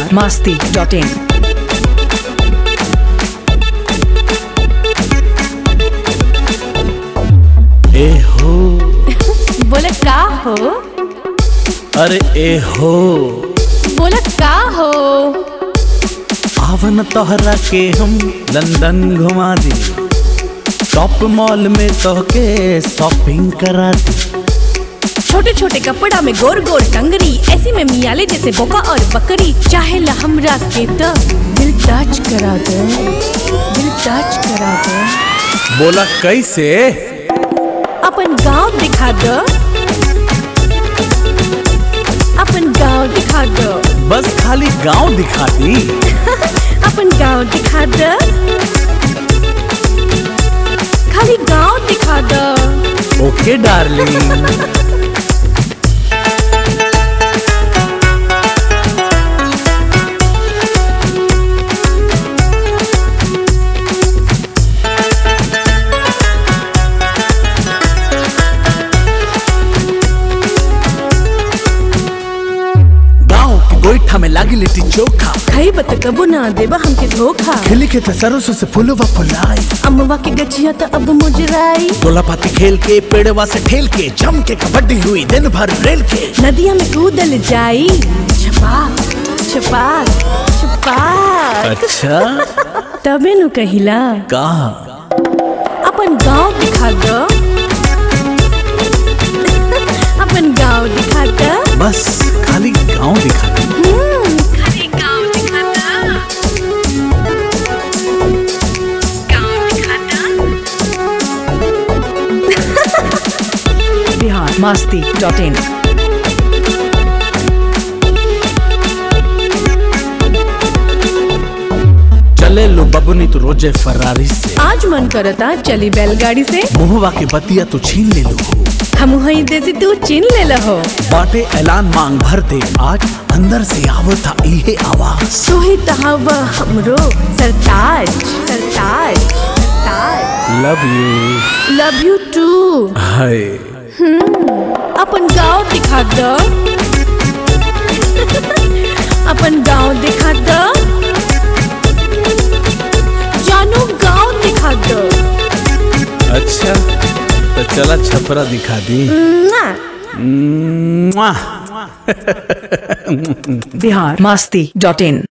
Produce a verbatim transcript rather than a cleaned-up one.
Bihar Masti dot इन। ए हो बोले का हो, अरे ए हो बोले का हो। आवन तोहरा के हम लंदन घुमा दी, टॉप मॉल में तोहके शॉपिंग करा दी। छोटे छोटे कपड़ा में गोर गोर टंगरी, ऐसी में मियाले जैसे बोका और बकरी। चाहे ला हमरा के तो दिल टच करा दे, दिल टच करा दे। बोला कैसे? अपन गांव दिखा दो, अपन गांव दिखा दो। बस खाली गांव दिखा दी। अपन गांव दिखा दो, खाली गांव दिखा दो। ओके डार्लिंग। गोईठा में लागी लिट्टी चोखा, खाई बत कबो ना देबा हमके धोखा। खिली के सरसों से फुलवा फुलाई, अम्मवा के गछिया तो अब मुजराई। दोला पाती खेल के पेड़वा से ठेल के, जम के कबड्डी हुई दिन भर रेल के। नदिया में कूदल जाई, छपाक छपाक छपाक। अच्छा तबे नु कहिला कहा अपन गांव दिखा दो, अपन गांव दिखा दो। बस खाली गांव दिखा दो। खाली गांव दिखा दो, गांव दिखा दो। Bihar Masti dot in. चले लो बबुनी तू रोजे फरारी से, आज मन करता चली बैलगाड़ी से। मुहवा के बतिया तू छीन ले लो, हम हई देसी तू चीन ले लहो। बाटे ऐलान मांग भर दे, आज अंदर से आवता इहे आवाज। सोही तहावा हमरो सरताज सरताज सरताज। Love you love you too. हाय अपन गांव दिखा दो, अपन गांव दिखा दो। जानू गांव दिखा दो। अच्छा तो चला छपरा दिखा दी। बिहार मस्ती डॉट इन।